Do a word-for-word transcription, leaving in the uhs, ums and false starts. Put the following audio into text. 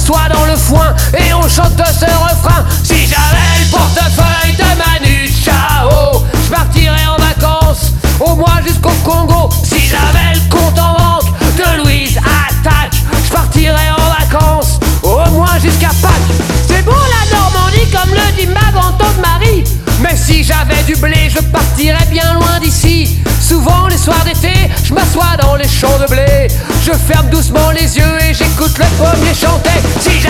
m'assois dans le foin et on chante ce refrain. Si j'avais le portefeuille de Manu Chao, je partirais en vacances au moins jusqu'au Congo. Si j'avais le compte en banque de Louise Attaque, je partirais en vacances au moins jusqu'à Pâques. C'est beau la Normandie comme le dit ma de Marie, mais si j'avais du blé je partirais bien loin d'ici. Souvent les soirs d'été je m'assois dans les champs de blé, je ferme doucement les yeux et j'écoute le pommier chanter. Si